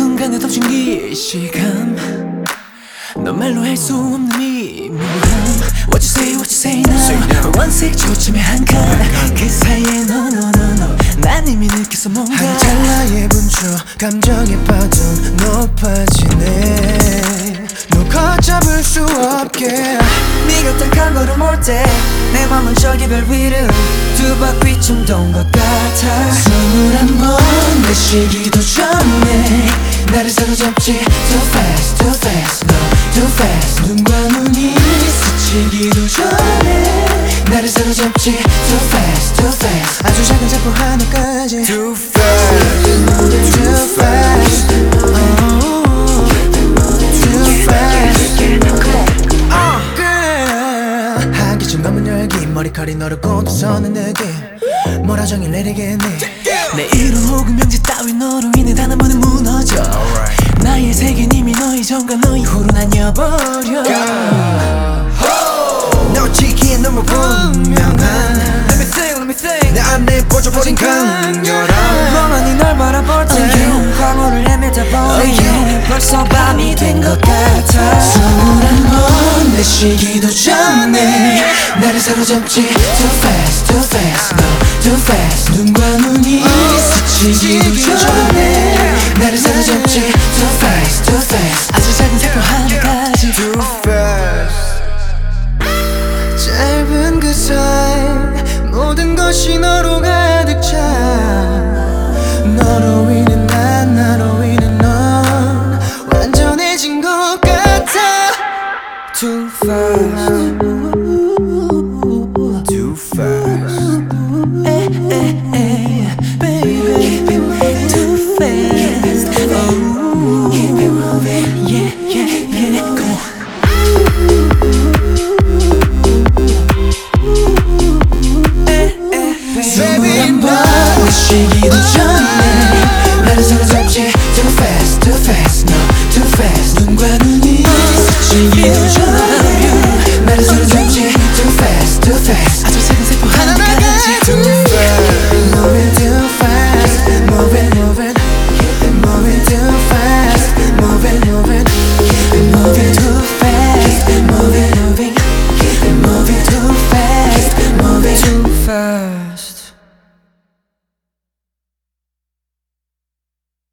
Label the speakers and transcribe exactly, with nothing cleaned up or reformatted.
Speaker 1: 순간에 덮친 기시감 넌 말로 할 수 없는 미묘함 What you say, what you say now 원색 초점의 한칸 그 사이에 no no no no 난 이미 느꼈어 뭔가
Speaker 2: 한 찰나의 분출 감정의 파동 높아지네 너 걷잡을 수 없게
Speaker 1: 네가 딱 한 걸음 올 때 내 맘은 저기 별 위로 두 바퀴쯤 돈 것 같아 숨을 한 번 내쉬기도 전에 나를 사로잡지 Too fast, too fast, no, too fast 눈과 눈이 스치기도 전에 나를 사로잡지 Too fast, too fast
Speaker 2: 아주 작은 작품 하나까지
Speaker 1: Too fast,
Speaker 2: too fast oh, too fast uh, girl 한기쯤 넘은 열기 머리칼이 너를 꽂아서는 느낌 뭐라 정의 내리겠니
Speaker 1: 내 이름 혹은 명제 따위 너로 인해 단 한 번에 무너져 Alright. 나의 세계는 이미 너희 전과 너희 후로 나뉘어버려
Speaker 2: 놓치기엔 너무 분명한
Speaker 1: Let me think, let me think
Speaker 2: 내 안에 꽂혀버린 강렬한
Speaker 1: 멍하니 널 바라볼 때 oh, 광호를 헤매다 보니 oh, yeah. 벌써 밤이 된 것 같아 숨을 한번 내쉬기도 전에 나를 사로잡지 Too fast, too fast, no, too fast 눈과 눈이 스치기도 전에 나를 사로잡지 Too fast, too fast 아주 작은 세포 하나까지
Speaker 2: Too fast 짧은 그 사이 모든 것이 너로